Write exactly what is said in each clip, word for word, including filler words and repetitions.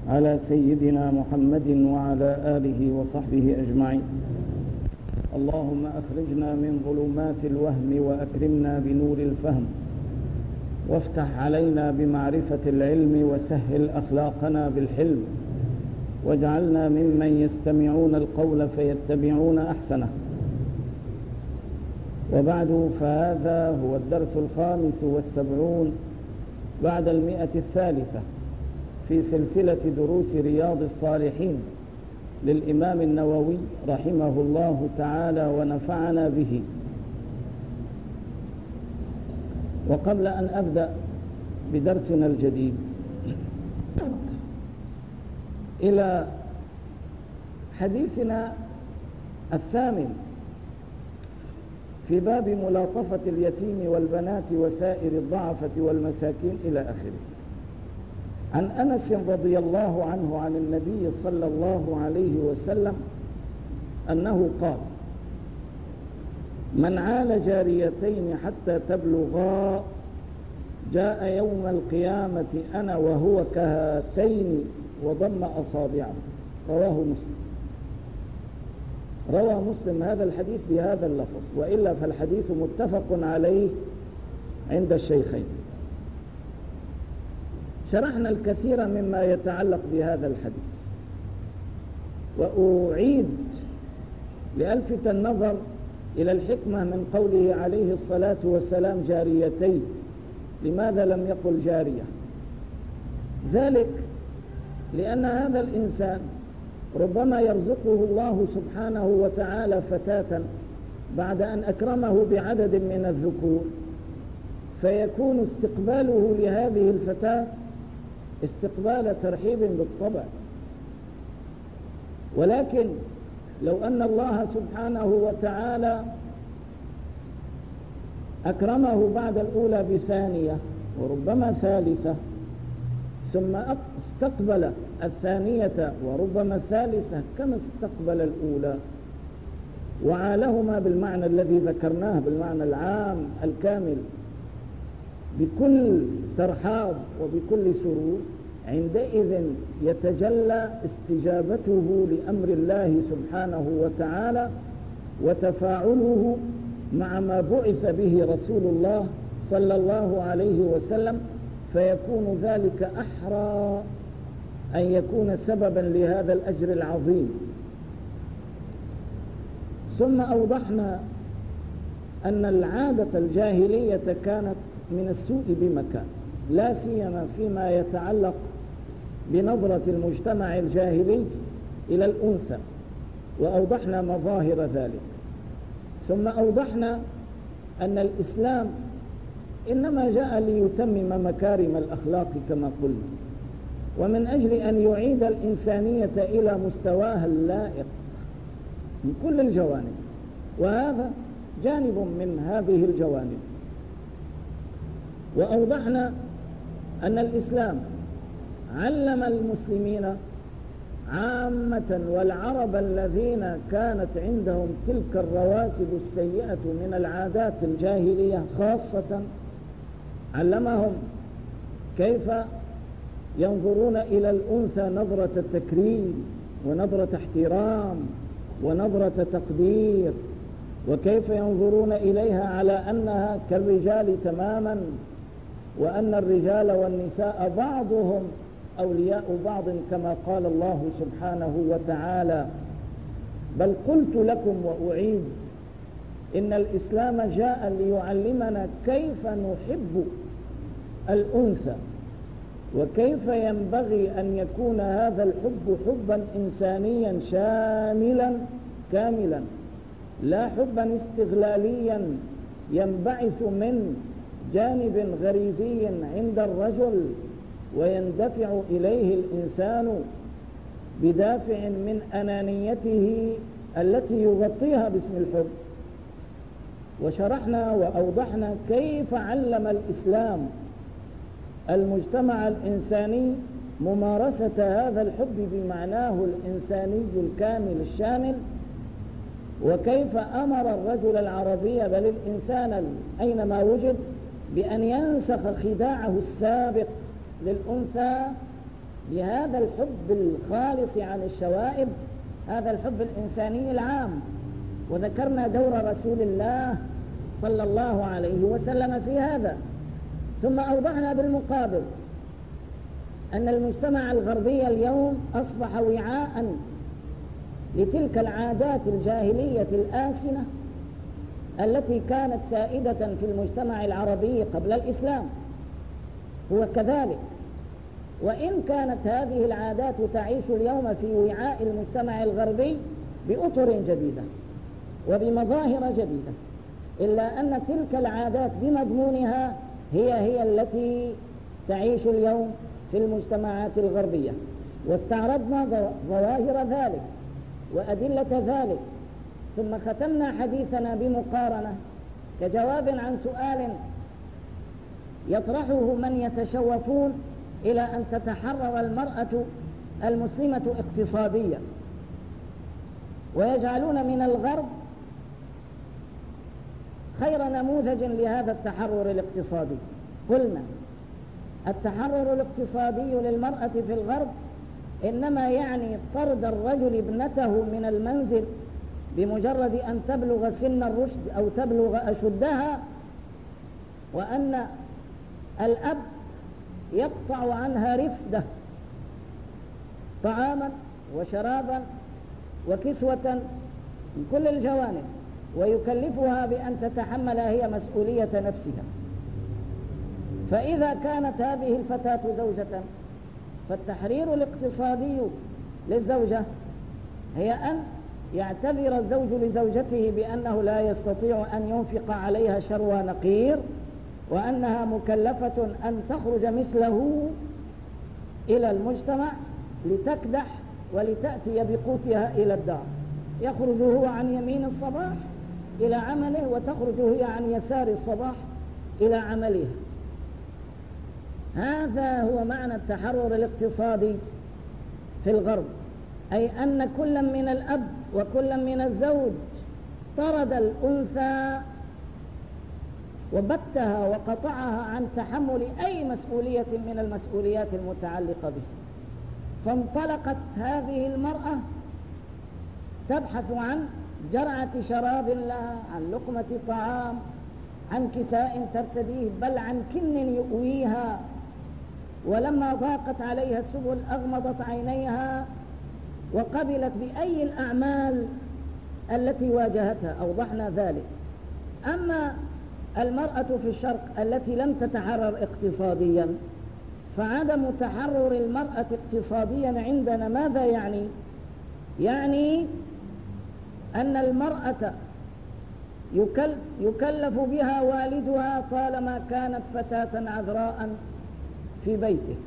على سيدنا محمد وعلى آله وصحبه أجمعين. اللهم أخرجنا من ظلمات الوهم وأكرمنا بنور الفهم، وافتح علينا بمعرفة العلم، وسهل أخلاقنا بالحلم، واجعلنا ممن يستمعون القول فيتبعون أحسنه. وبعد، فهذا هو الدرس الخامس والسبعون بعد المئة الثالثة في سلسلة دروس رياض الصالحين للإمام النووي رحمه الله تعالى ونفعنا به. وقبل أن أبدأ بدرسنا الجديد إلى حديثنا الثامن في باب ملاطفة اليتيم والبنات وسائر الضعفة والمساكين إلى آخره. عن أنس رضي الله عنه عن النبي صلى الله عليه وسلم أنه قال: من عال جاريتين حتى تبلغا جاء يوم القيامة أنا وهو كهاتين وضم أصابعه. رواه مسلم. روى مسلم هذا الحديث بهذا اللفظ، وإلا فالحديث متفق عليه عند الشيخين. شرحنا الكثير مما يتعلق بهذا الحديث، وأعيد لألفت النظر إلى الحكمة من قوله عليه الصلاة والسلام جاريتين. لماذا لم يقل جارية؟ ذلك لأن هذا الإنسان ربما يرزقه الله سبحانه وتعالى فتاة بعد أن أكرمه بعدد من الذكور، فيكون استقباله لهذه الفتاة استقبال ترحيب بالطبع. ولكن لو أن الله سبحانه وتعالى أكرمه بعد الأولى بثانية وربما ثالثة، ثم استقبل الثانية وربما الثالثة كما استقبل الأولى، وعالهما بالمعنى الذي ذكرناه، بالمعنى العام الكامل، بكل ترحاب وبكل سرور، عندئذ يتجلى استجابته لأمر الله سبحانه وتعالى وتفاعله مع ما بعث به رسول الله صلى الله عليه وسلم، فيكون ذلك أحرى أن يكون سببا لهذا الأجر العظيم. ثم أوضحنا أن العادة الجاهلية كانت من السوء بمكان، لا سيما فيما يتعلق بنظرة المجتمع الجاهلي إلى الأنثى، وأوضحنا مظاهر ذلك. ثم أوضحنا أن الإسلام إنما جاء ليتمم مكارم الأخلاق كما قلنا، ومن أجل أن يعيد الإنسانية إلى مستواها اللائق من كل الجوانب، وهذا جانب من هذه الجوانب. وأوضحنا أن الإسلام علم المسلمين عامة والعرب الذين كانت عندهم تلك الرواسب السيئة من العادات الجاهلية خاصة، علمهم كيف ينظرون إلى الأنثى نظرة تكريم ونظرة احترام ونظرة تقدير، وكيف ينظرون إليها على أنها كالرجال تماما، وأن الرجال والنساء بعضهم أولياء بعض كما قال الله سبحانه وتعالى. بل قلت لكم وأعيد إن الإسلام جاء ليعلمنا كيف نحب الأنثى، وكيف ينبغي أن يكون هذا الحب حبا إنسانيا شاملا كاملا، لا حبا استغلاليا ينبعث من جانب غريزي عند الرجل ويندفع إليه الإنسان بدافع من أنانيته التي يغطيها باسم الحب. وشرحنا وأوضحنا كيف علم الإسلام المجتمع الإنساني ممارسة هذا الحب بمعناه الإنساني الكامل الشامل، وكيف أمر الرجل العربي بل الإنسان أينما وجد بأن ينسخ خداعه السابق للأنثى بهذا الحب الخالص عن الشوائب، هذا الحب الإنساني العام. وذكرنا دور رسول الله صلى الله عليه وسلم في هذا. ثم أوضحنا بالمقابل أن المجتمع الغربي اليوم أصبح وعاء لتلك العادات الجاهلية الآسنة التي كانت سائدة في المجتمع العربي قبل الإسلام. هو كذلك، وإن كانت هذه العادات تعيش اليوم في وعاء المجتمع الغربي بأطر جديدة وبمظاهر جديدة، إلا أن تلك العادات بمضمونها هي هي التي تعيش اليوم في المجتمعات الغربية. واستعرضنا ظواهر ذلك وأدلة ذلك، ثم ختمنا حديثنا بمقارنة كجواب عن سؤال يطرحه من يتشوفون إلى أن تتحرر المرأة المسلمة اقتصاديا، ويجعلون من الغرب خير نموذج لهذا التحرر الاقتصادي. قلنا التحرر الاقتصادي للمرأة في الغرب إنما يعني طرد الرجل ابنته من المنزل بمجرد أن تبلغ سن الرشد أو تبلغ أشدها، وأن الأب يقطع عنها رفدة طعاما وشرابا وكسوة من كل الجوانب، ويكلفها بأن تتحمل هي مسؤولية نفسها. فإذا كانت هذه الفتاة زوجة، فالتحرير الاقتصادي للزوجة هي أن يعتذر الزوج لزوجته بأنه لا يستطيع أن ينفق عليها شروى نقير، وأنها مكلفة أن تخرج مثله إلى المجتمع لتكدح ولتأتي بقوتها إلى الدار. يخرج هو عن يمين الصباح إلى عمله، وتخرج هي عن يسار الصباح إلى عملها. هذا هو معنى التحرر الاقتصادي في الغرب، أي أن كل من الأب وكل من الزوج طرد الأنثى وبتها وقطعها عن تحمل أي مسؤولية من المسؤوليات المتعلقة به. فانطلقت هذه المرأة تبحث عن جرعة شراب لها، عن لقمة طعام، عن كساء ترتديه، بل عن كن يؤويها. ولما ضاقت عليها السبل أغمضت عينيها وقبلت بأي الأعمال التي واجهتها. أوضحنا ذلك. أما المرأة في الشرق التي لم تتحرر اقتصاديا، فعدم تحرر المرأة اقتصاديا عندنا ماذا يعني؟ يعني أن المرأة يكلف بها والدها طالما كانت فتاة عذراء في بيته،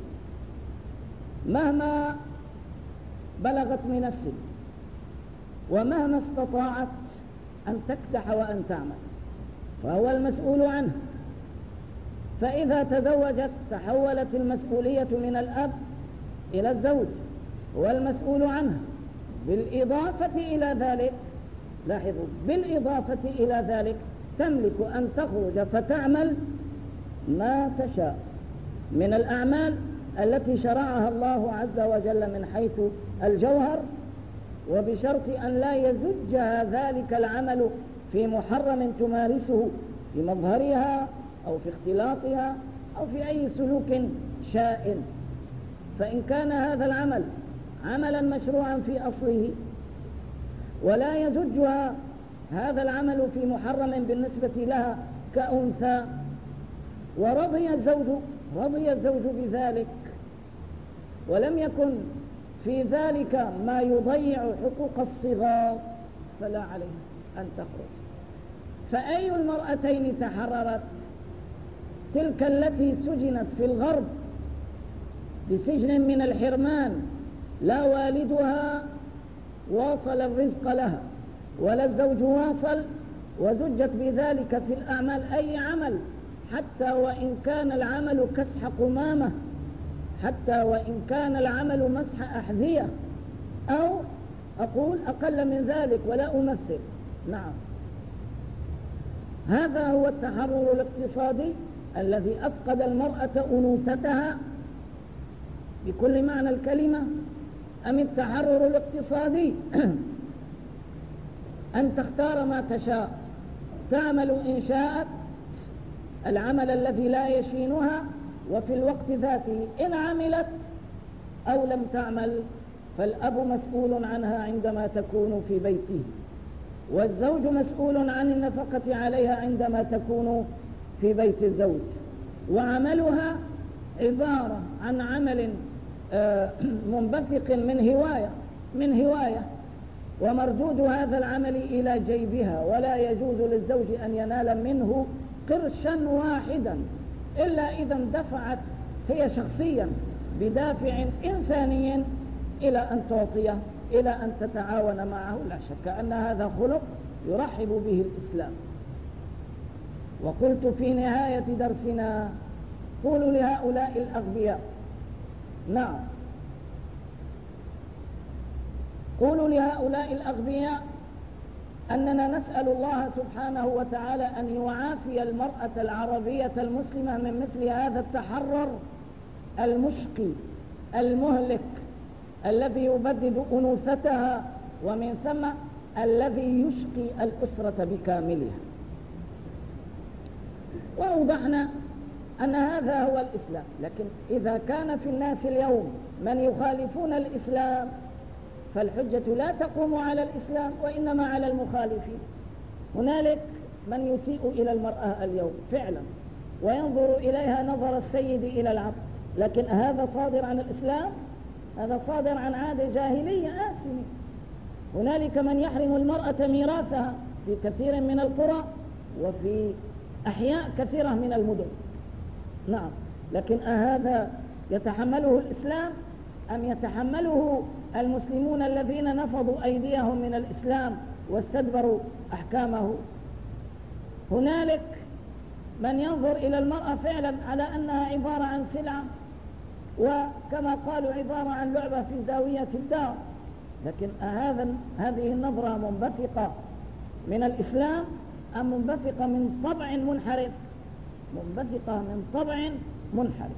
مهما بلغت من السن ومهما استطاعت أن تكدح وأن تعمل، فهو المسؤول عنه. فإذا تزوجت تحولت المسؤولية من الأب إلى الزوج، هو المسؤول عنها. بالإضافة إلى ذلك، لاحظوا، بالإضافة إلى ذلك تملك أن تخرج فتعمل ما تشاء من الأعمال التي شرعها الله عز وجل من حيث الجوهر، وبشرط أن لا يزجها ذلك العمل في محرم تمارسه في مظهرها أو في اختلاطها أو في أي سلوك شائن. فإن كان هذا العمل عملا مشروعا في أصله ولا يزجها هذا العمل في محرم بالنسبة لها كأنثى، ورضي الزوج رضي الزوج بذلك، ولم يكن في ذلك ما يضيع حقوق الصغار، فلا عليها أن تخرج. فأي المرأتين تحررت؟ تلك التي سجنت في الغرب بسجن من الحرمان، لا والدها واصل الرزق لها ولا الزوج واصل، وزجت بذلك في الأعمال أي عمل، حتى وإن كان العمل كسح قمامة، حتى وإن كان العمل مسح أحذية، أو أقول أقل من ذلك ولا أمثل. نعم، هذا هو التحرر الاقتصادي الذي أفقد المرأة أنوثتها بكل معنى الكلمة، أم التحرر الاقتصادي أن تختار ما تشاء، تعمل إن شاءت العمل الذي لا يشينها، وفي الوقت ذاته إن عملت أو لم تعمل فالأب مسؤول عنها عندما تكون في بيته، والزوج مسؤول عن النفقة عليها عندما تكون في بيت الزوج، وعملها عبارة عن عمل منبثق من هواية من هواية ومردود هذا العمل إلى جيبها، ولا يجوز للزوج أن ينال منه قرشا واحدا إلا إذا دفعت هي شخصيا بدافع إنساني إلى أن تعطيه، إلى أن تتعاون معه. لا شك أن هذا خلق يرحب به الإسلام. وقلت في نهاية درسنا: قولوا لهؤلاء الأغبياء، نعم، قولوا لهؤلاء الأغبياء أننا نسأل الله سبحانه وتعالى أن يعافي المرأة العربية المسلمة من مثل هذا التحرر المشقي المهلك الذي يبدد أنوثتها، ومن ثم الذي يشقي الأسرة بكاملها. وأوضحنا أن هذا هو الإسلام، لكن إذا كان في الناس اليوم من يخالفون الإسلام فالحجة لا تقوم على الإسلام وإنما على المخالفين. هنالك من يسيء إلى المرأة اليوم فعلا وينظر إليها نظر السيد إلى العبد، لكن هذا صادر عن الإسلام؟ هذا صادر عن عادة جاهلية آسمة. هنالك من يحرم المرأة ميراثها في كثير من القرى وفي أحياء كثيرة من المدن، نعم، لكن أهذا يتحمله الإسلام أم يتحمله المسلمون الذين نفضوا أيديهم من الإسلام واستدبروا أحكامه؟ هنالك من ينظر إلى المرأة فعلا على أنها عبارة عن سلعة، وكما قالوا عبارة عن لعبة في زاوية الدار، لكن هذا هذه النظرة منبثقة من الإسلام أم منبثقة من طبع منحرف؟ منبثقة من طبع منحرف.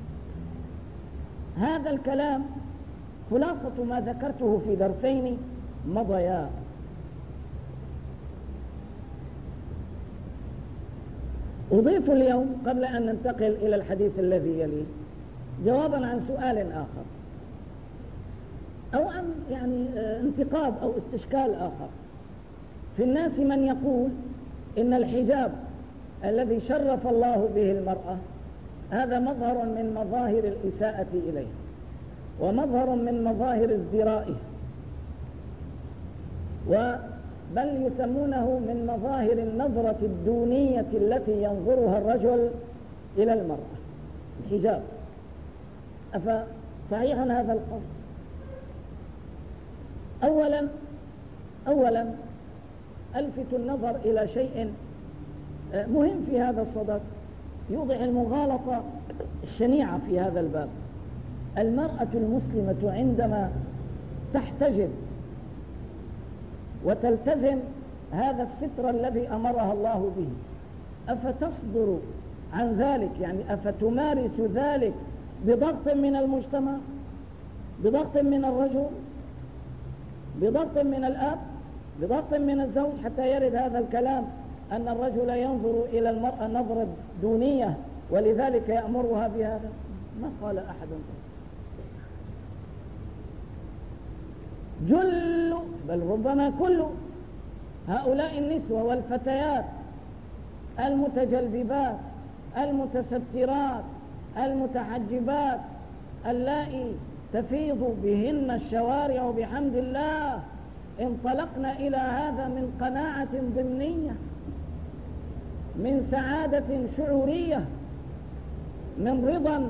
هذا الكلام خلاصة ما ذكرته في درسين مضيا. أضيف اليوم قبل أن ننتقل إلى الحديث الذي يليه جوابا عن سؤال آخر، أو عن يعني انتقاد أو استشكال آخر. في الناس من يقول إن الحجاب الذي شرف الله به المرأة هذا مظهر من مظاهر الإساءة إليه، ومظهر من مظاهر ازدرائه، بل يسمونه من مظاهر النظرة الدونية التي ينظرها الرجل إلى المرأة، الحجاب. أفصحيح هذا القول؟ أولا أولا ألفت النظر إلى شيء مهم في هذا الصدد يوضح المغالطة الشنيعة في هذا الباب. المرأة المسلمة عندما تحتجب وتلتزم هذا الستر الذي أمرها الله به، أفتصدر عن ذلك، يعني أفتمارس ذلك بضغط من المجتمع، بضغط من الرجل، بضغط من الأب، بضغط من الزوج، حتى يرد هذا الكلام أن الرجل ينظر إلى المرأة نظرة دونية ولذلك يأمرها بهذا؟ ما قال أحد. جل بل ربما كل هؤلاء النسوة والفتيات المتجلببات المتسترات المتحجبات اللائي تفيض بهن الشوارع بحمد الله انطلقنا إلى هذا من قناعة ضمنية، من سعادة شعورية، من رضا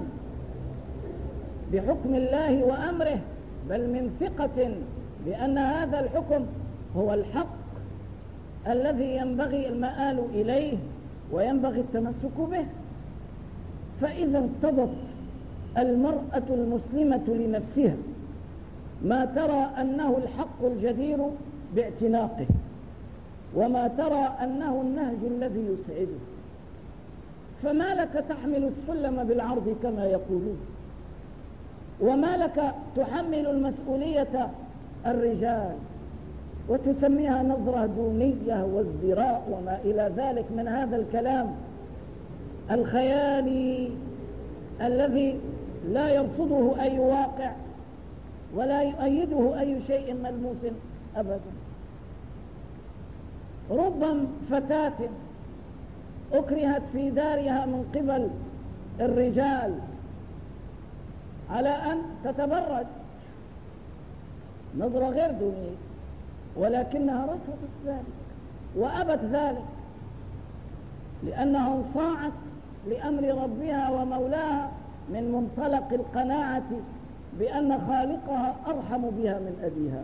بحكم الله وأمره، بل من ثقة بأن هذا الحكم هو الحق الذي ينبغي المآل إليه وينبغي التمسك به. فإذا ارتضت المرأة المسلمة لنفسها ما ترى أنه الحق الجدير باعتناقه، وما ترى أنه النهج الذي يسعده، فما لك تحمل السلم بالعرض كما يقولون؟ وما لك تحمل المسؤولية الرجال وتسميها نظرة دونية وازدراء وما إلى ذلك من هذا الكلام الخيالي الذي لا يرصده أي واقع ولا يؤيده أي شيء ملموس أبدا. ربما فتاة أكرهت في دارها من قبل الرجال على أن تتبرج نظرة غير دونية، ولكنها رفضت ذلك وأبت ذلك لأنها انصاعت لأمر ربها ومولاها من منطلق القناعة بأن خالقها أرحم بها من أبيها،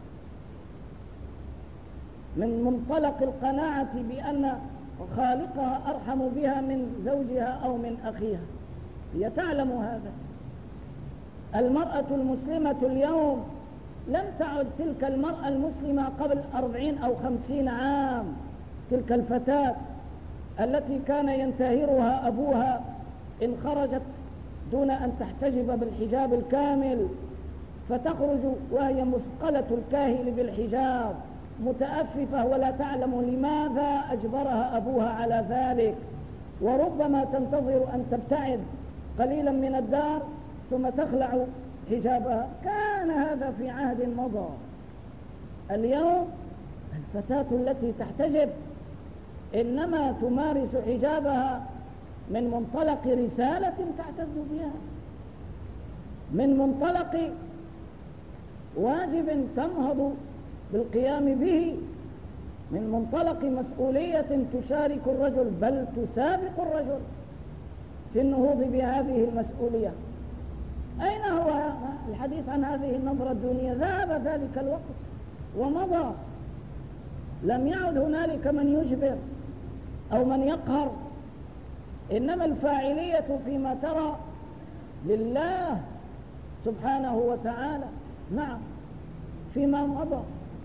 من منطلق القناعة بأن خالقها أرحم بها من زوجها أو من أخيها. هي تعلم هذا. المرأة المسلمة اليوم لم تعد تلك المرأة المسلمة قبل أربعين أو خمسين عام، تلك الفتاة التي كان ينتهرها أبوها إن خرجت دون أن تحتجب بالحجاب الكامل، فتخرج وهي مثقلة الكاهل بالحجاب متأففة ولا تعلم لماذا أجبرها أبوها على ذلك، وربما تنتظر أن تبتعد قليلا من الدار ثم تخلع حجابها. كان هذا في عهد مضى. اليوم الفتاة التي تحتجب إنما تمارس حجابها من منطلق رسالة تعتز بها، من منطلق واجب تنهض بالقيام به، من منطلق مسؤولية تشارك الرجل بل تسابق الرجل في النهوض بهذه المسؤولية. أين هو الحديث عن هذه النظرة الدونية؟ ذهب ذلك الوقت ومضى، لم يعد هنالك من يجبر أو من يقهر، إنما الفاعلية فيما ترى لله سبحانه وتعالى. نعم، فيما مضى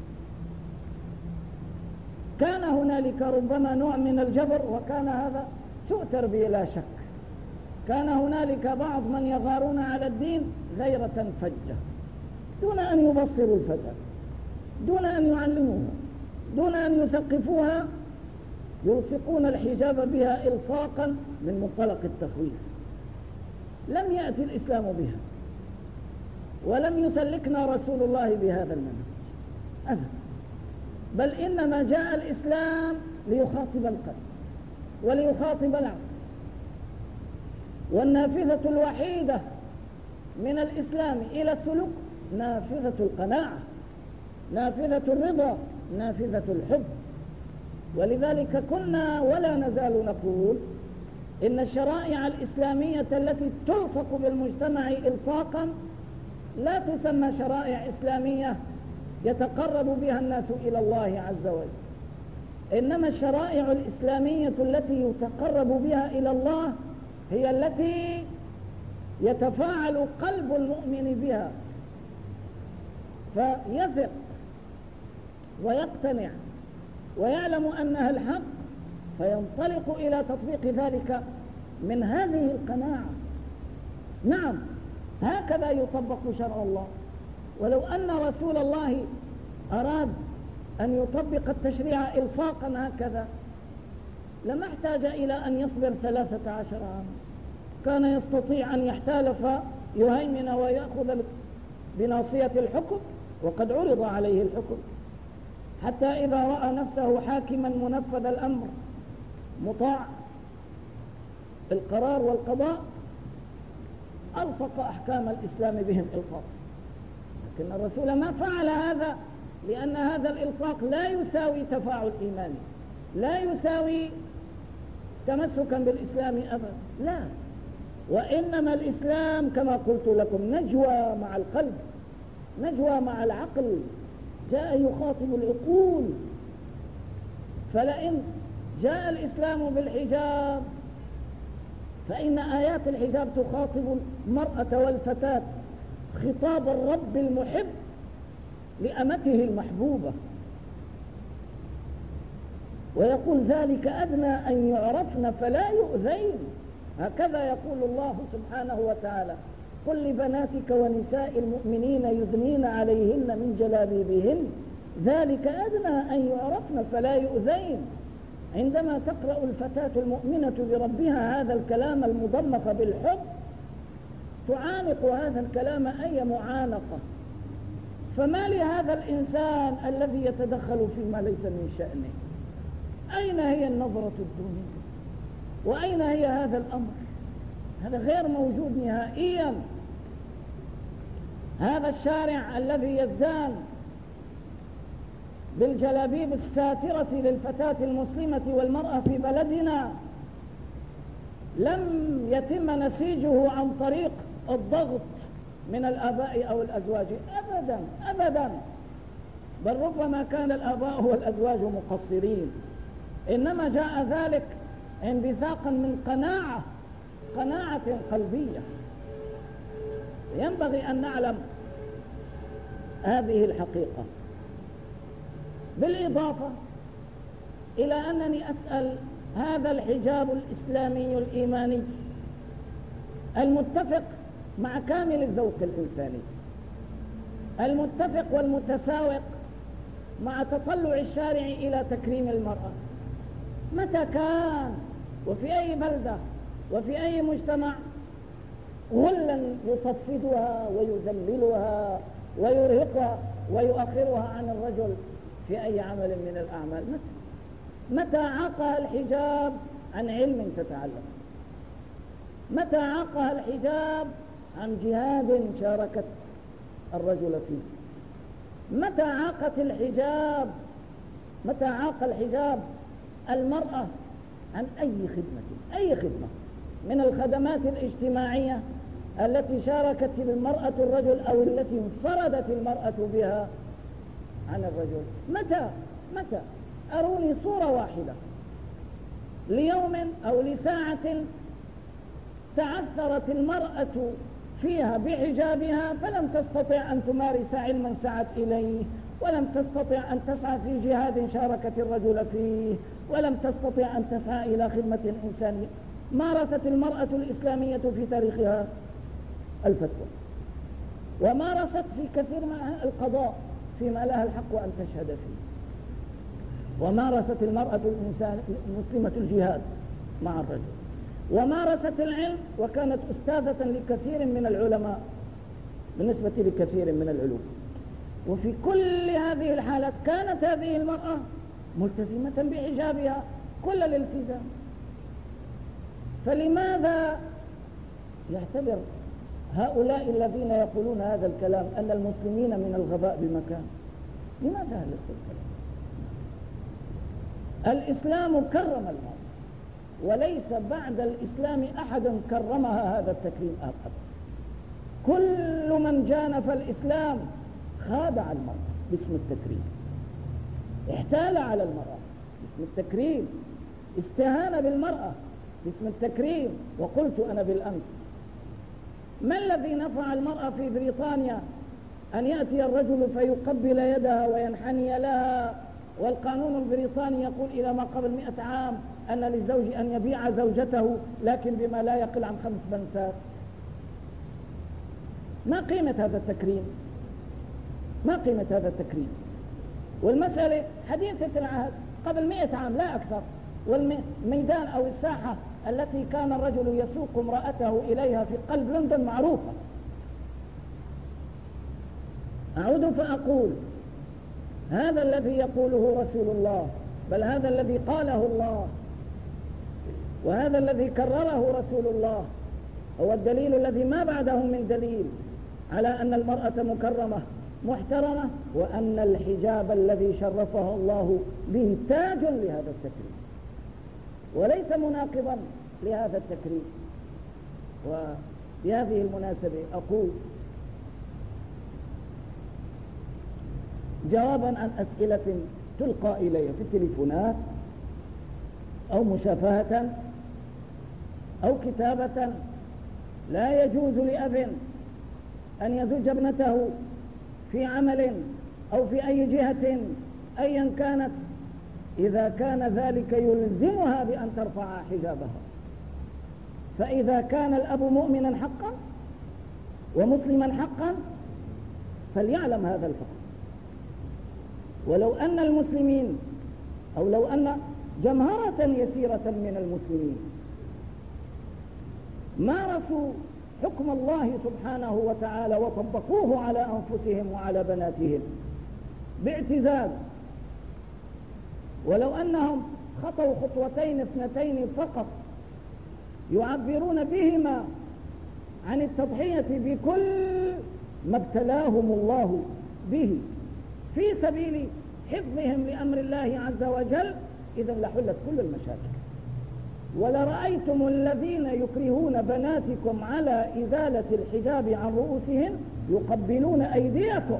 كان هنالك ربما نوع من الجبر، وكان هذا سوء تربية لا شك. كان هنالك بعض من يغارون على الدين غيرة فجة دون أن يبصروا الفتاة، دون أن يعلموها، دون أن يثقفوها، يلصقون الحجاب بها إلصاقا من منطلق التخويف. لم يأتي الإسلام بها، ولم يسلكنا رسول الله بهذا المنهج أبدا، بل إنما جاء الإسلام ليخاطب القلب وليخاطب العقل. والنافذة الوحيدة من الإسلام إلى السلوك نافذة القناعة، نافذة الرضا، نافذة الحب. ولذلك كنا ولا نزال نقول إن الشرائع الإسلامية التي تلصق بالمجتمع إلصاقا لا تسمى شرائع إسلامية يتقرب بها الناس إلى الله عز وجل، إنما الشرائع الإسلامية التي يتقرب بها إلى الله هي التي يتفاعل قلب المؤمن بها فيثق ويقتنع ويعلم أنها الحق، فينطلق إلى تطبيق ذلك من هذه القناعة. نعم، هكذا يطبق شرع الله. ولو أن رسول الله أراد أن يطبق التشريع إلصاقا هكذا لما احتاج إلى أن يصبر ثلاثة عشر عاما، كان يستطيع أن يحتال فيهيمن ويأخذ بناصية الحكم وقد عرض عليه الحكم، حتى إذا رأى نفسه حاكما منفذ الأمر مطاع القرار والقضاء ألصق أحكام الإسلام بهم إلصاق. لكن الرسول ما فعل هذا، لأن هذا الإلصاق لا يساوي تفاعل إيماني، لا يساوي تمسكا بالإسلام أبدا، لا. وإنما الإسلام كما قلت لكم نجوى مع القلب، نجوى مع العقل، جاء يخاطب العقول. فلئن جاء الإسلام بالحجاب فإن آيات الحجاب تخاطب المرأة والفتاة خطاب الرب المحب لأمته المحبوبة، ويقول ذلك أدنى أن يعرفن فلا يؤذين، هكذا يقول الله سبحانه وتعالى. قل لبناتك ونساء المؤمنين يدنين عليهن من جلابيبهن ذلك أدنى أن يعرفن فلا يؤذين. عندما تقرأ الفتاة المؤمنة لربها هذا الكلام المضمخ بالحب تعانق هذا الكلام أي معانقة. فما لهذا الإنسان الذي يتدخل فيما ليس من شأنه؟ أين هي النظرة الدونية؟ وأين هي هذا الأمر؟ هذا غير موجود نهائيا. هذا الشارع الذي يزدان بالجلابيب الساترة للفتاة المسلمة والمرأة في بلدنا لم يتم نسيجه عن طريق الضغط من الآباء أو الأزواج أبدا أبدا، بل ربما كان الآباء والأزواج مقصرين، إنما جاء ذلك انبثاقا من قناعة قناعة قلبية. ينبغي أن نعلم هذه الحقيقة. بالإضافة إلى أنني أسأل هذا الحجاب الإسلامي الإيماني المتفق مع كامل الذوق الإنساني، المتفق والمتساوق مع تطلع الشارع إلى تكريم المرأة، متى كان وفي أي بلدة وفي أي مجتمع غلا يصفدها ويذللها ويرهقها ويؤخرها عن الرجل في أي عمل من الأعمال؟ متى متى عاقها الحجاب عن علم تتعلم؟ متى عاقها الحجاب عن جهاد شاركت الرجل فيه؟ متى عاقت الحجاب متى عاق الحجاب المرأة عن أي خدمة أي خدمة من الخدمات الاجتماعية التي شاركت المرأة الرجل أو التي انفردت المرأة بها عن الرجل؟ متى متى أروني صورة واحدة ليوم أو لساعة تعثرت المرأة فيها بحجابها فلم تستطع أن تمارس علما سعت إليه، ولم تستطع أن تسعى في جهاد شاركت الرجل فيه، ولم تستطع أن تسعى إلى خدمة إنسانية. مارست المرأة الإسلامية في تاريخها الفتوى، ومارست في كثير منها القضاء فيما لها الحق أن تشهد فيه، ومارست المرأة الإنسان المسلمة الجهاد مع الرجل، ومارست العلم وكانت أستاذة لكثير من العلماء بالنسبة لكثير من العلوم. وفي كل هذه الحالات كانت هذه المرأة ملتزمة بحجابها كل الالتزام. فلماذا يعتبر هؤلاء الذين يقولون هذا الكلام أن المسلمين من الغباء بمكان؟ لماذا هذا الكلام؟ الإسلام كرم المرأة، وليس بعد الإسلام أحد كرمها هذا التكريم أبدا. كل من جانف الإسلام خادع المرأة باسم التكريم، احتال على المرأة باسم التكريم، استهان بالمرأة باسم التكريم. وقلت أنا بالأمس: ما الذي نفع المرأة في بريطانيا أن يأتي الرجل فيقبل يدها وينحني لها، والقانون البريطاني يقول إلى ما قبل مئة عام أن للزوج أن يبيع زوجته لكن بما لا يقل عن خمس بنسات؟ ما قيمة هذا التكريم؟ ما قيمة هذا التكريم؟ والمسألة حديثة العهد قبل مئة عام لا أكثر، والميدان أو الساحة التي كان الرجل يسوق امرأته إليها في قلب لندن معروفة. أعود فأقول: هذا الذي يقوله رسول الله، بل هذا الذي قاله الله، وهذا الذي كرره رسول الله، هو الدليل الذي ما بعده من دليل على أن المرأة مكرمة محترمة، وأن الحجاب الذي شرفه الله به تاج لهذا التكريم وليس مناقضا لهذا التكريم. وبهذه المناسبة أقول جوابا عن أسئلة تلقى إلي في التليفونات أو مشافهة أو كتابة: لا يجوز لأب أن يزوج ابنته في عمل أو في أي جهة أيا كانت إذا كان ذلك يلزمها بأن ترفع حجابها. فإذا كان الأب مؤمنا حقا ومسلما حقا فليعلم هذا الفقر. ولو أن المسلمين أو لو أن جمهرة يسيرة من المسلمين مارسوا حكم الله سبحانه وتعالى وطبقوه على أنفسهم وعلى بناتهم باعتزاز، ولو أنهم خطوا خطوتين اثنتين فقط يعبرون بهما عن التضحية بكل ما ابتلاهم الله به في سبيل حفظهم لأمر الله عز وجل، إذن لحلت كل المشاكل. ولرأيتم الذين يكرهون بناتكم على إزالة الحجاب عن رؤوسهم يقبلون أيديكم.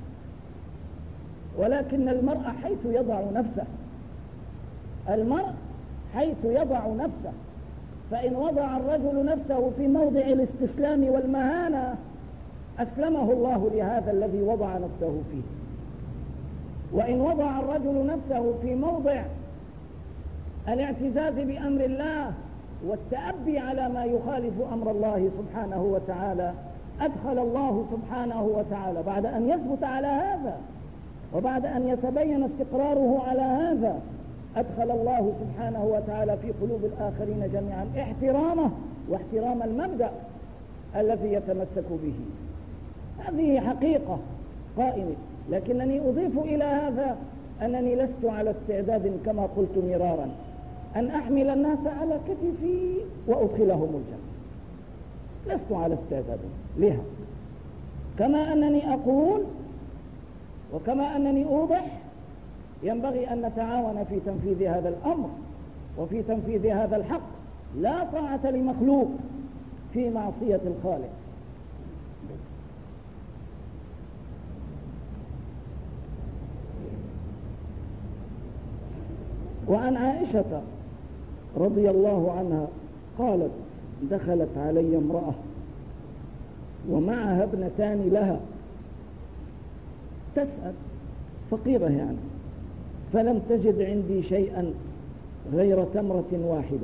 ولكن المرء حيث يضع نفسه، المرء حيث يضع نفسه، فإن وضع الرجل نفسه في موضع الاستسلام والمهانة أسلمه الله لهذا الذي وضع نفسه فيه، وإن وضع الرجل نفسه في موضع الاعتزاز بأمر الله والتأبي على ما يخالف أمر الله سبحانه وتعالى أدخل الله سبحانه وتعالى بعد أن يثبت على هذا وبعد أن يتبين استقراره على هذا أدخل الله سبحانه وتعالى في قلوب الآخرين جميعا احترامه واحترام المبدأ الذي يتمسك به. هذه حقيقة قائمة، لكنني أضيف إلى هذا أنني لست على استعداد كما قلت مرارا أن أحمل الناس على كتفي وأدخلهم الجنة، لست على استعداد لها. كما أنني أقول وكما أنني أوضح ينبغي أن نتعاون في تنفيذ هذا الأمر وفي تنفيذ هذا الحق. لا طاعة لمخلوق في معصية الخالق. وعن عائشة رضي الله عنها قالت: دخلت علي امرأة ومعها ابنتان لها تسأل، فقيرة يعني، فلم تجد عندي شيئا غير تمرة واحدة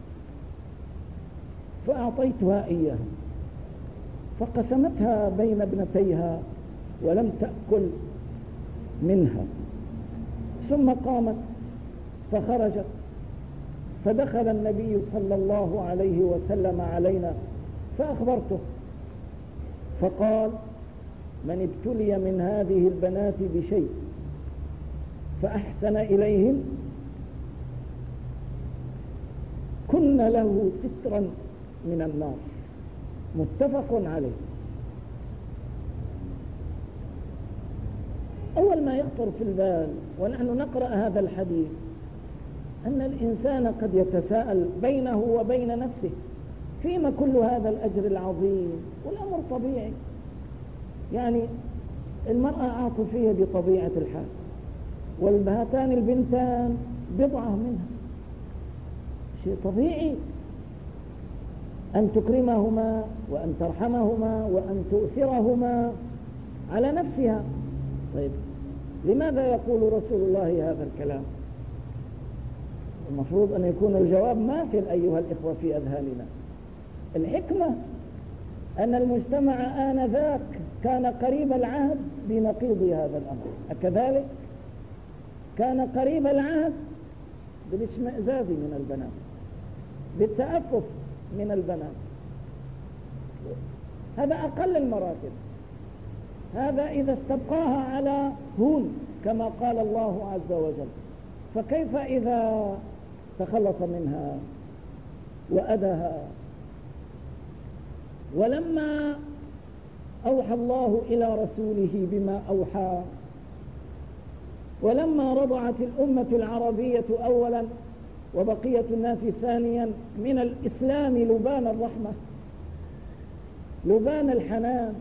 فأعطيتها إياها، فقسمتها بين ابنتيها ولم تأكل منها، ثم قامت فخرجت، فدخل النبي صلى الله عليه وسلم علينا فأخبرته، فقال: من ابتلي من هذه البنات بشيء فأحسن إليهن كن له سترا من النار. متفق عليه. أول ما يخطر في البال ونحن نقرأ هذا الحديث أن الإنسان قد يتساءل بينه وبين نفسه: فيما كل هذا الأجر العظيم؟ والأمر طبيعي، يعني المرأة عاطفية بطبيعة الحال، والهاتان البنتان بضعة منها، شيء طبيعي أن تكرمهما وأن ترحمهما وأن تؤثرهما على نفسها. طيب، لماذا يقول رسول الله هذا الكلام؟ المفروض أن يكون الجواب ماثل أيها الإخوة في أذهاننا. الحكمة أن المجتمع آنذاك كان قريب العهد بنقيض هذا الأمر، أكذلك كان قريب العهد بالاشمئزاز من البنات، بالتأفف من البنات. هذا أقل المراتب، هذا إذا استبقاها على هون كما قال الله عز وجل، فكيف إذا تخلص منها وأدها؟ ولما أوحى الله إلى رسوله بما أوحى، ولما رضعت الأمة العربية أولا وبقية الناس ثانيا من الإسلام لبان الرحمة لبان الحنان،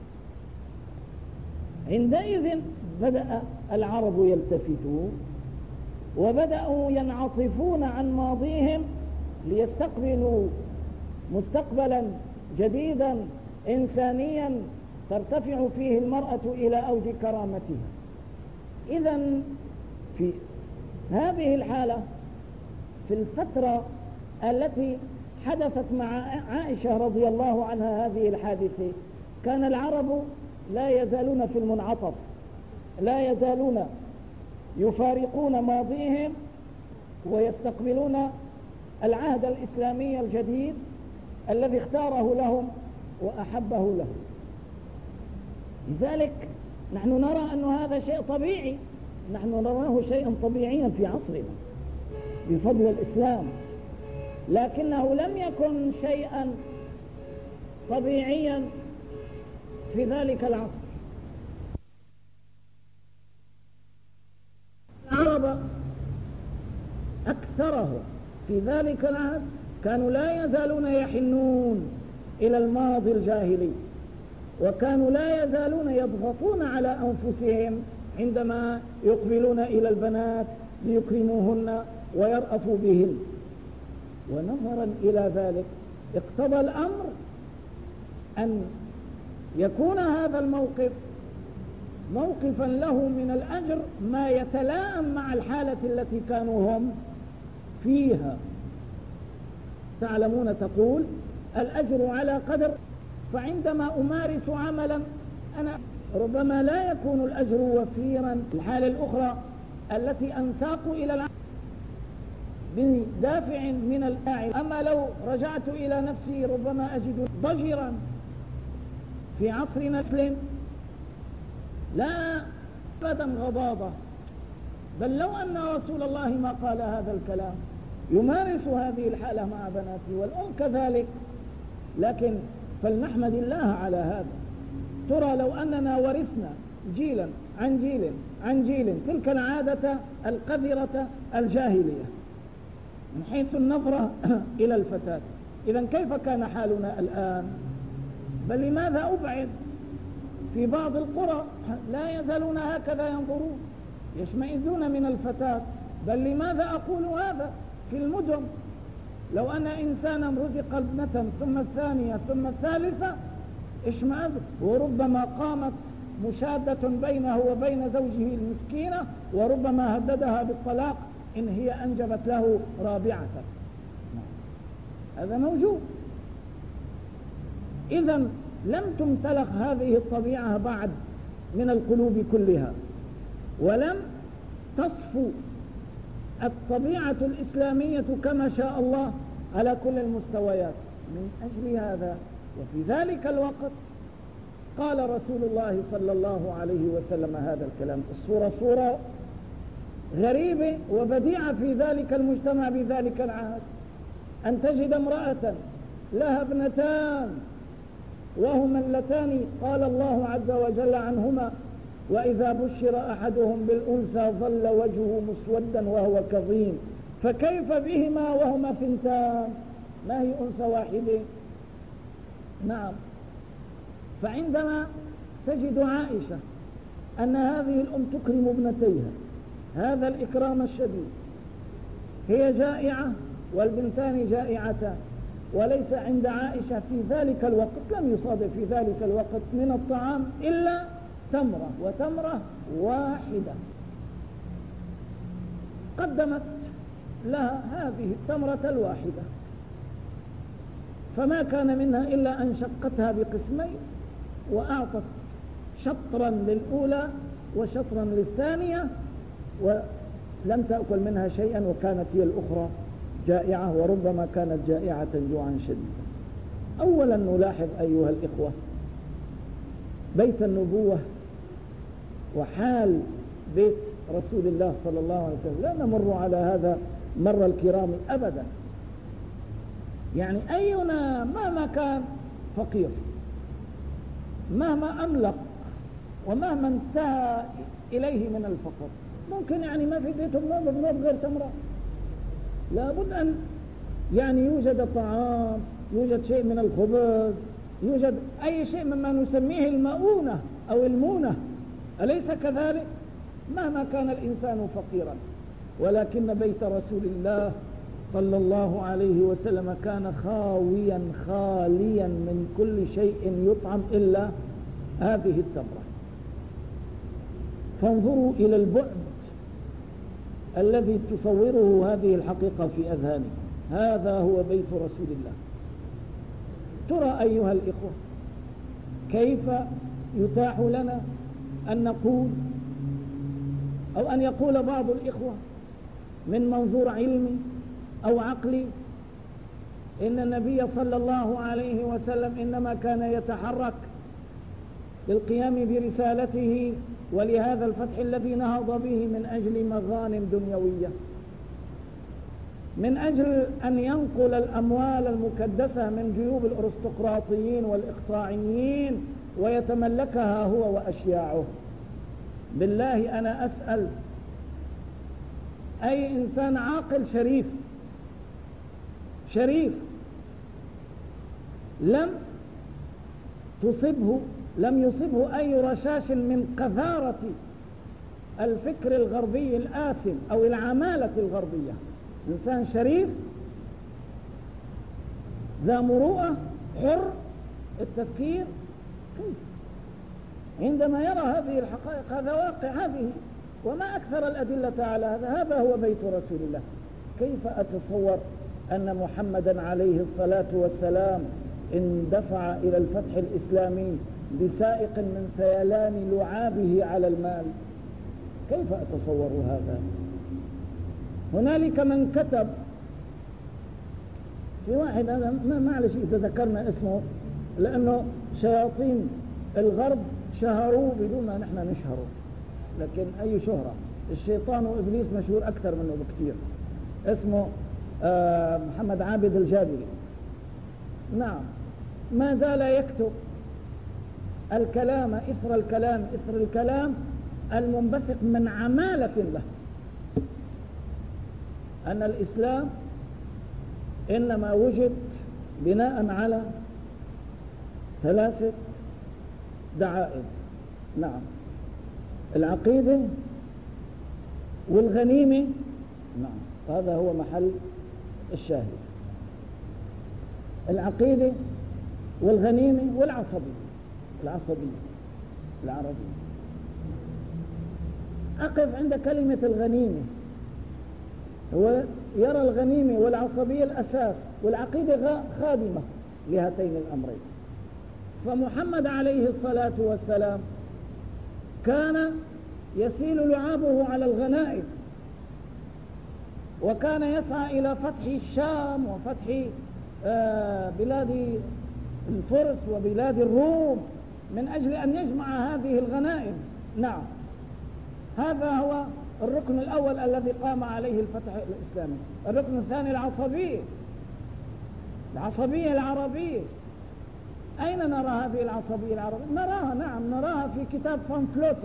عندئذ بدأ العرب يلتفتون وبدأوا ينعطفون عن ماضيهم ليستقبلوا مستقبلا جديدا إنسانيا ترتفع فيه المرأة إلى أوج كرامتها. إذن في هذه الحالة، في الفترة التي حدثت مع عائشة رضي الله عنها هذه الحادثة، كان العرب لا يزالون في المنعطف، لا يزالون يفارقون ماضيهم ويستقبلون العهد الإسلامي الجديد الذي اختاره لهم وأحبه لهم. لذلك نحن نرى أن هذا شيء طبيعي، نحن نراه شيئا طبيعيا في عصرنا بفضل الإسلام، لكنه لم يكن شيئا طبيعيا في ذلك العصر. العرب أكثره في ذلك العهد كانوا لا يزالون يحنون إلى الماضي الجاهلي، وكانوا لا يزالون يضغطون على أنفسهم عندما يقبلون إلى البنات ليكرموهن ويرأفوا بهن. ونظرا إلى ذلك اقتضى الأمر أن يكون هذا الموقف موقفا له من الأجر ما يتلائم مع الحالة التي كانوا هم فيها. تعلمون تقول الأجر على قدر، فعندما أمارس عملا أنا ربما لا يكون الأجر وفيرا. الحالة الأخرى التي أنساق إلى العمل بدافع من الفاعل، أما لو رجعت إلى نفسي ربما أجد ضجرا في عصر نسل لا أبدا غضاضة، بل لو أن رسول الله ما قال هذا الكلام يمارس هذه الحالة مع بناته والأم كذلك. لكن فلنحمد الله على هذا. ترى لو أننا ورثنا جيلا عن جيل عن جيل تلك العادة القذرة الجاهلية من حيث النظرة إلى الفتاة، إذن كيف كان حالنا الآن؟ بل لماذا أبعد؟ في بعض القرى لا يزالون هكذا ينظرون، يشمئزون من الفتاة. بل لماذا أقول هذا؟ في المدن لو أن إنسانا رزق ابنة ثم الثانية ثم الثالثة اشمأز، وربما قامت مشادة بينه وبين زوجه المسكينة، وربما هددها بالطلاق إن هي أنجبت له رابعة. هذا موجود. إذن لم تمتلك هذه الطبيعة بعد من القلوب كلها، ولم تصفو الطبيعة الإسلامية كما شاء الله على كل المستويات. من أجل هذا وفي ذلك الوقت قال رسول الله صلى الله عليه وسلم هذا الكلام. الصورة صورة غريبة وبديعة في ذلك المجتمع بذلك العهد، أن تجد امرأة لها ابنتان وهما اللتان قال الله عز وجل عنهما وإذا بشر أحدهم بالأنثى ظل وجهه مسودا وهو كظيم فكيف بهما وهما ثنتان. ما هي أنثى واحدة؟ نعم. فعندما تجد عائشة أن هذه الأم تكرم ابنتيها هذا الإكرام الشديد، هي جائعة والبنتان جائعتان، وليس عند عائشة في ذلك الوقت، لم يصادف في ذلك الوقت من الطعام إلا تمرة وتمرة واحدة، قدمت لها هذه التمرة الواحدة، فما كان منها إلا أن شقتها بقسمين وأعطت شطرا للأولى وشطرا للثانية، ولم تأكل منها شيئا، وكانت هي الأخرى جائعة، وربما كانت جائعة جوعا شديدا. أولا نلاحظ أيها الإخوة بيت النبوة وحال بيت رسول الله صلى الله عليه وسلم، لا نمر على هذا مر الكرام أبدا. يعني أينا مهما كان فقير، مهما أملق، ومهما انتهى إليه من الفقر، ممكن يعني ما في بيته بنوب غير تمرة، لابد أن يعني يوجد طعام، يوجد شيء من الخبز، يوجد أي شيء مما نسميه المؤونة أو المونة، أليس كذلك؟ مهما كان الإنسان فقيرا، ولكن بيت رسول الله صلى الله عليه وسلم كان خاويا خاليا من كل شيء يطعم إلا هذه التمرة. فانظروا إلى البعد الذي تصوره هذه الحقيقة في أذهانكم، هذا هو بيت رسول الله. ترى أيها الإخوة كيف يتاح لنا أن نقول أو أن يقول بعض الإخوة من منظور علمي أو عقلي إن النبي صلى الله عليه وسلم إنما كان يتحرك للقيام برسالته ولهذا الفتح الذي نهض به من أجل مغانم دنيوية، من أجل أن ينقل الأموال المكدسة من جيوب الأرستقراطيين والإقطاعيين ويتملكها هو وأشياعه. بالله أنا أسأل أي إنسان عاقل شريف شريف لم تصبه لم يصبه أي رشاش من قذارة الفكر الغربي الآسن أو العمالة الغربية، إنسان شريف ذا مروءة حر التفكير، كيف عندما يرى هذه الحقائق؟ هذا واقع، هذه وما أكثر الأدلة على هذا. هذا هو بيت رسول الله. كيف أتصور أن محمدا عليه الصلاة والسلام اندفع إلى الفتح الإسلامي بسائق من سيلان لعابه على المال؟ كيف أتصور هذا؟ هنالك من كتب في واحد، أنا ما معلش إذا ذكرنا اسمه لأنه شياطين الغرب شهروه بدون ما نحن نشهره، لكن أي شهرة، الشيطان وإبليس مشهور أكثر منه بكثير. اسمه آه محمد عابد الجابري. نعم، ما زال يكتب الكلام إثر الكلام إثر الكلام المنبثق من عمالة له، أن الإسلام إنما وجد بناء على ثلاثة دعائم. نعم، العقيدة والغنيمة، نعم هذا هو محل الشاهد، العقيدة والغنيمة والعصبية، العصبية العربية. أقف عند كلمة الغنيمة. هو يرى الغنيمة والعصبية الأساس، والعقيدة خادمة لهاتين الأمرين. فمحمد عليه الصلاة والسلام كان يسيل لعابه على الغنائم، وكان يسعى إلى فتح الشام وفتح بلاد الفرس وبلاد الروم من أجل أن يجمع هذه الغنائم. نعم، هذا هو الركن الأول الذي قام عليه الفتح الإسلامي. الركن الثاني العصبية، العصبية العربية. أين نرى هذه العصبية العربية؟ نراها، نعم نراها في كتاب فان فلوتي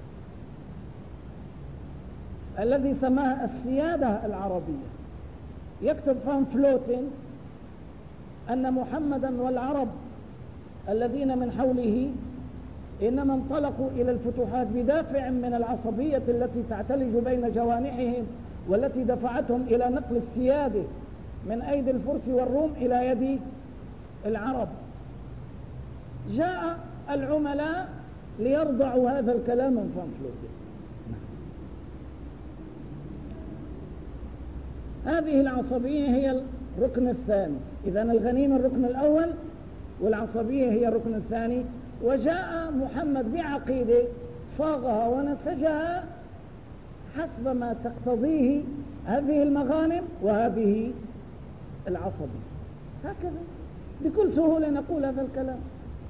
الذي سماه السيادة العربية. يكتب فان فلوتين أن محمدا والعرب الذين من حوله إنما انطلقوا إلى الفتوحات بدافع من العصبية التي تعتلج بين جوانحهم، والتي دفعتهم إلى نقل السيادة من أيدي الفرس والروم إلى يد العرب. جاء العملاء ليرضعوا هذا الكلام من فان فلوتين. هذه العصبية هي الركن الثاني. إذن الغنيمة الركن الأول، والعصبية هي الركن الثاني. وجاء محمد بعقيدة صاغها ونسجها حسب ما تقتضيه هذه المغانم وهذه العصبية. هكذا بكل سهولة نقول هذا الكلام.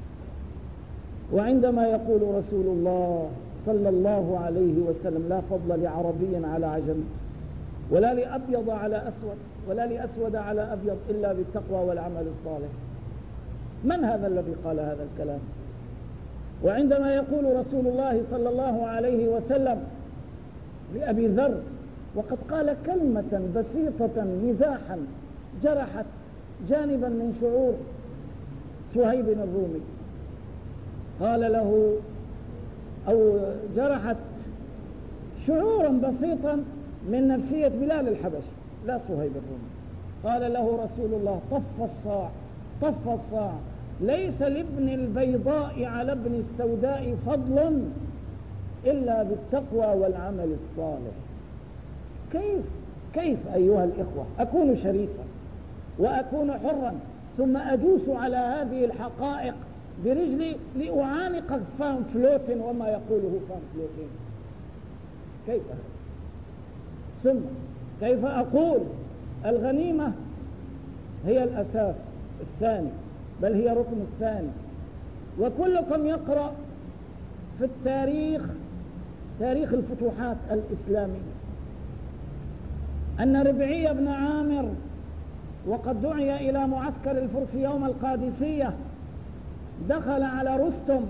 وعندما يقول رسول الله صلى الله عليه وسلم لا فضل لعربي على عجمي، ولا لأبيض على أسود، ولا لأسود على أبيض إلا بالتقوى والعمل الصالح، من هذا الذي قال هذا الكلام؟ وعندما يقول رسول الله صلى الله عليه وسلم لأبي ذر وقد قال كلمة بسيطة مزاحا جرحت جانبا من شعور صهيب الرومي، قال له أو جرحت شعورا بسيطا من نفسية بلال الحبشي لا صهيب الرومي، قال له رسول الله طف الصاع طف الصاع ليس لابن البيضاء على ابن السوداء فضل إلا بالتقوى والعمل الصالح. كيف كيف أيها الإخوة أكون شريفا وأكون حرا ثم أدوس على هذه الحقائق برجلي لأعانق فانفلوت وما يقوله فانفلوت. كيف هذا؟ ثم كيف أقول الغنيمة هي الأساس الثاني، بل هي ركن الثاني؟ وكلكم يقرأ في التاريخ، تاريخ الفتوحات الإسلامية، أن ربعي بن عامر وقد دعي إلى معسكر الفرس يوم القادسية دخل على رستم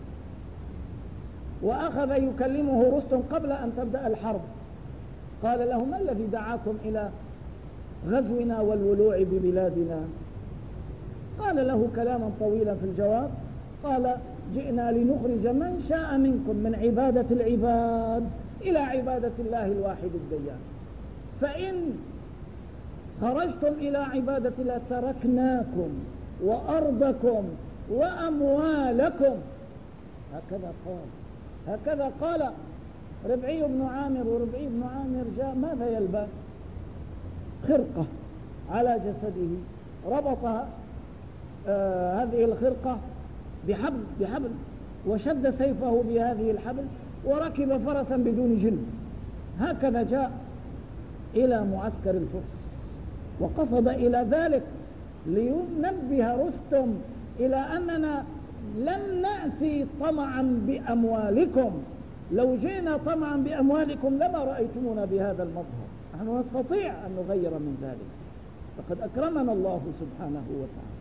وأخذ يكلمه رستم قبل أن تبدأ الحرب. قال له: ما الذي دعاكم إلى غزونا والولوع ببلادنا؟ قال له كلاما طويلا في الجواب. قال: جئنا لنخرج من شاء منكم من عبادة العباد إلى عبادة الله الواحد الديان، فإن خرجتم إلى عبادة الله تركناكم وأرضكم وأموالكم. هكذا قال هكذا قال ربعي بن عامر. وربعي بن عامر جاء ماذا يلبس؟ خرقة على جسده، ربطها آه هذه الخرقة بحبل بحبل وشد سيفه بهذه الحبل وركب فرسا بدون جلد. هكذا جاء إلى معسكر الفرس، وقصد إلى ذلك لينبه رستم إلى أننا لن نأتي طمعا بأموالكم، لو جئنا طمعا بأموالكم لما رأيتمونا بهذا المظهر، نحن نستطيع أن نغير من ذلك، فقد أكرمنا الله سبحانه وتعالى.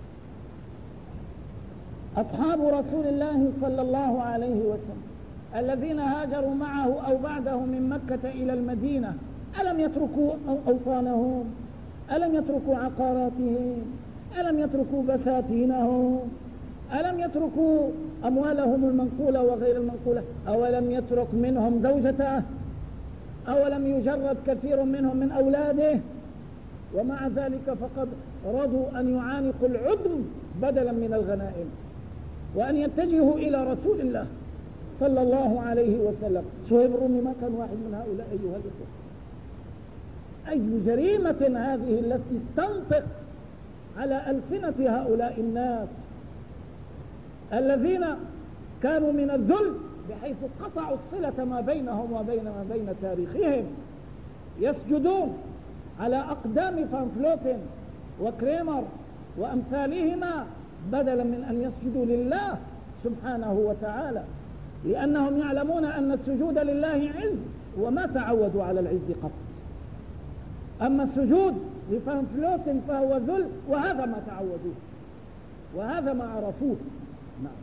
أصحاب رسول الله صلى الله عليه وسلم الذين هاجروا معه أو بعده من مكة إلى المدينة، ألم يتركوا أوطانهم؟ ألم يتركوا عقاراتهم؟ ألم يتركوا بساتينهم؟ ألم يتركوا أموالهم المنقولة وغير المنقولة؟ أولم يترك منهم زوجته؟ أولم يجرد كثير منهم من أولاده؟ ومع ذلك فقد رضوا أن يعانقوا العدم بدلا من الغنائم، وأن يتجهوا إلى رسول الله صلى الله عليه وسلم. صهيب الرومي ما كان واحد من هؤلاء أيها الأخوة. أي جريمة هذه التي تنطق على ألسنة هؤلاء الناس الذين كانوا من الذل بحيث قطعوا الصلة ما بينهم وبين ما بين تاريخهم، يسجدون على أقدام فانفلوتن وكريمر وأمثالهما بدلا من أن يسجدوا لله سبحانه وتعالى، لأنهم يعلمون أن السجود لله عز وما تعودوا على العز قط. أما السجود لفانفلوتن فهو ذل، وهذا ما تعودوه وهذا ما عرفوه. نعم.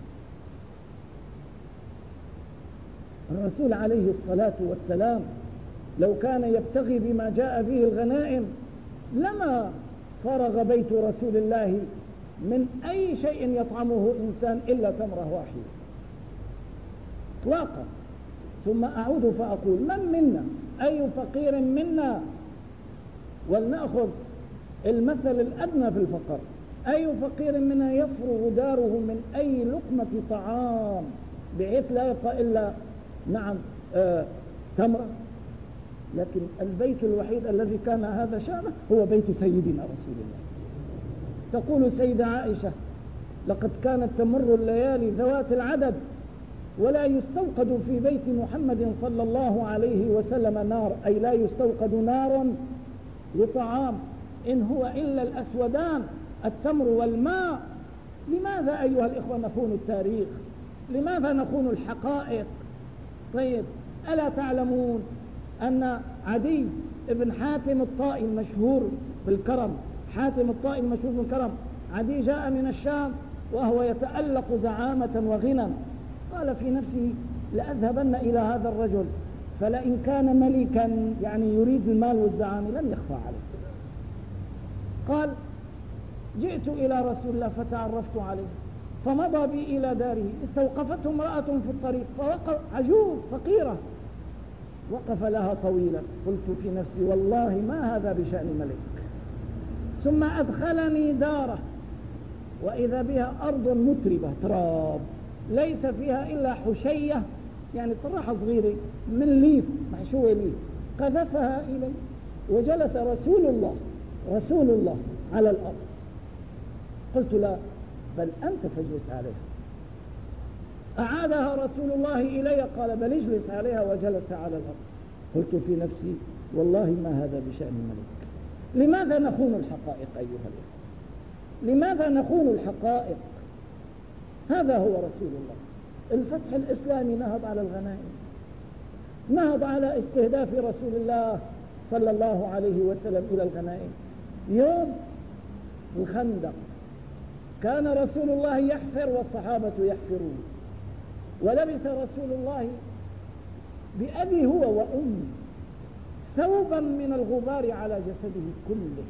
الرسول عليه الصلاة والسلام لو كان يبتغي بما جاء به الغنائم لما فرغ بيت رسول الله من أي شيء يطعمه إنسان إلا تمرة واحدة إطلاقا. ثم أعود فأقول: من منا أي فقير منا، ولنأخذ المثل الأدنى في الفقر، أي فقير منا يفرغ داره من أي لقمة طعام بحيث لا يبقى إلا نعم آه تمرة؟ لكن البيت الوحيد الذي كان هذا شأنه هو بيت سيدنا رسول الله. تقول سيدة عائشة: لقد كانت تمر الليالي ذوات العدد ولا يستوقد في بيت محمد صلى الله عليه وسلم نار، أي لا يستوقد نار لطعام، إن هو إلا الأسودان التمر والماء. لماذا أيها الإخوة نخون التاريخ؟ لماذا نخون الحقائق؟ طيب، ألا تعلمون أن عدي بن حاتم الطائي المشهور بالكرم، حاتم الطائي المشهور بالكرم، عدي جاء من الشام وهو يتألق زعامة وغنى، قال في نفسه: لأذهبن إلى هذا الرجل فلئن كان ملكا يعني يريد المال والزعامة لن يخفى عليه. قال: جئت إلى رسول الله فتعرفت عليه فمضى بي إلى داره، استوقفته امرأة في الطريق فوقف، عجوز فقيرة، وقف لها طويلا. قلت في نفسي: والله ما هذا بشأن ملك. ثم أدخلني داره وإذا بها أرض متربة تراب ليس فيها إلا حشية يعني طرحة صغيرة من ليف محشوة ليف، قذفها إلي وجلس رسول الله رسول الله على الأرض. قلت: لا، بل أنت فاجلس عليها. أعادها رسول الله إلي، قال بل اجلس عليها، وجلس على الأرض. قلت في نفسي والله ما هذا بشأن ملك. لماذا نخون الحقائق أيها الإخوة؟ لماذا نخون الحقائق؟ هذا هو رسول الله. الفتح الإسلامي نهض على الغنائم، نهض على استهداف رسول الله صلى الله عليه وسلم إلى الغنائم. يوم الخندق كان رسول الله يحفر والصحابة يحفرون، ولبس رسول الله بأبي هو وأمي ثوبا من الغبار على جسده كله،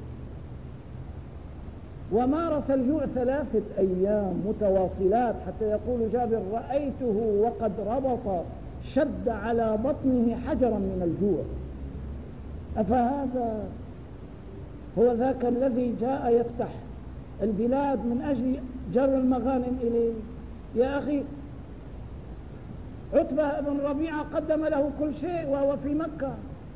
ومارس الجوع ثلاثة أيام متواصلات، حتى يقول جابر رأيته وقد ربط شد على بطنه حجرا من الجوع. أفهذا هو ذاك الذي جاء يفتح البلاد من أجل جر المغانم إليه؟ يا أخي، عتبة بن ربيعة قدم له كل شيء وهو في مكة.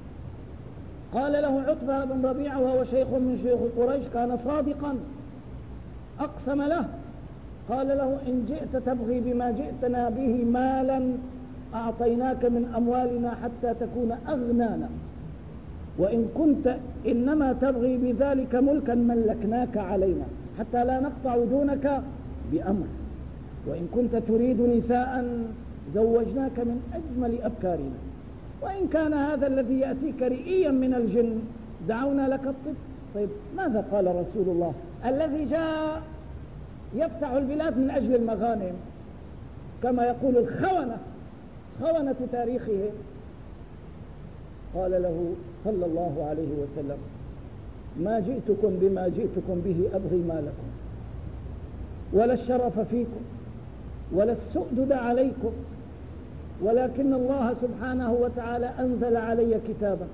قال له عتبة بن ربيعة وهو شيخ من شيوخ قريش، كان صادقا، أقسم له، قال له إن جئت تبغي بما جئتنا به مالا أعطيناك من أموالنا حتى تكون أغنانا، وإن كنت إنما تبغي بذلك ملكا ملكناك علينا حتى لا نقطع دونك بأمر، وإن كنت تريد نساء زوجناك من أجمل أبكارنا، وإن كان هذا الذي يأتيك رئيا من الجن دعونا لك الطب. طيب ماذا قال رسول الله الذي جاء يفتح البلاد من أجل المغانم، كما يقول الخونة خونة تاريخهم؟ قال له صلى الله عليه وسلم ما جئتكم بما جئتكم به أبغي مالكم ولا الشرف فيكم ولا السؤدد عليكم، ولكن الله سبحانه وتعالى أنزل علي كتابا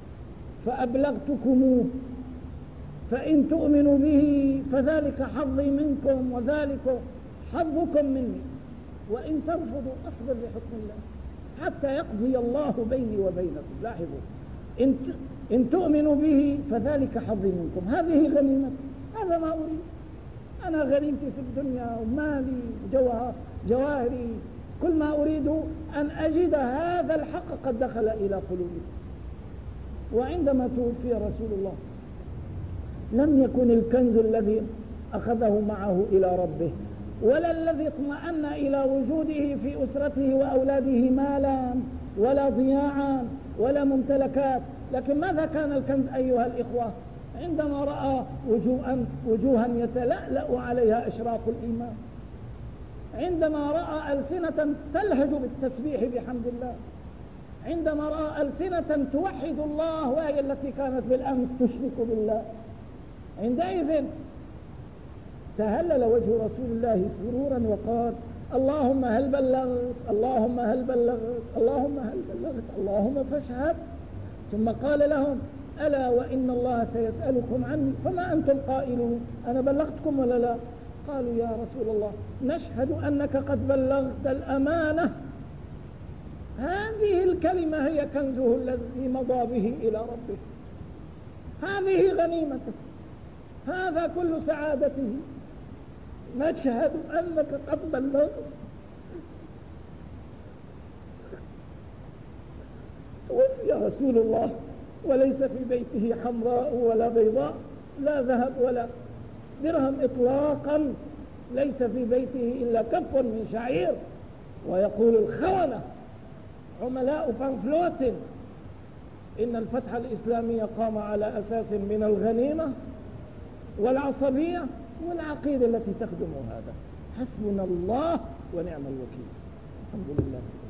فأبلغتكموه، فإن تؤمنوا به فذلك حظي منكم وذلك حظكم مني، وإن ترفضوا أصبر لحكم الله حتى يقضي الله بيني وبينكم. لاحظوا، إن إن تؤمنوا به فذلك حظي منكم، هذه غنيمتي، هذا ما أريد أنا، غنيمتي في الدنيا ومالي جواهري، كل ما أريد أن أجد هذا الحق قد دخل إلى قلوبي. وعندما توفي رسول الله لم يكن الكنز الذي أخذه معه إلى ربه ولا الذي اطمأن إلى وجوده في أسرته وأولاده مالا ولا ضياعا ولا ممتلكات، لكن ماذا كان الكنز أيها الإخوة؟ عندما رأى وجوها, وجوها يتلألأ عليها إشراق الإيمان، عندما رأى ألسنة تلهج بالتسبيح بحمد الله، عندما رأى ألسنة توحد الله وهي التي كانت بالأمس تشرك بالله، عندئذ تهلل وجه رسول الله سرورا وقال اللهم هل بلغت اللهم هل بلغت اللهم هل بلغت اللهم فاشهد. ثم قال لهم ألا وإن الله سيسألكم عني فما أنتم قائلون، أنا بلغتكم ولا لا؟ قالوا يا رسول الله نشهد أنك قد بلغت الأمانة. هذه الكلمة هي كنزه الذي مضى به إلى ربه، هذه غنيمته، هذا كل سعادته، نشهد أنك قد بلغت. توفي رسول الله وليس في بيته حمراء ولا بيضاء، لا ذهب ولا درهم إطلاقا، ليس في بيته إلا كف من شعير. ويقول الخونة عملاء فرنكفورت إن الفتح الإسلامي قام على أساس من الغنيمة والعصبية والعقيدة التي تخدم هذا. حسبنا الله ونعم الوكيل. الحمد لله.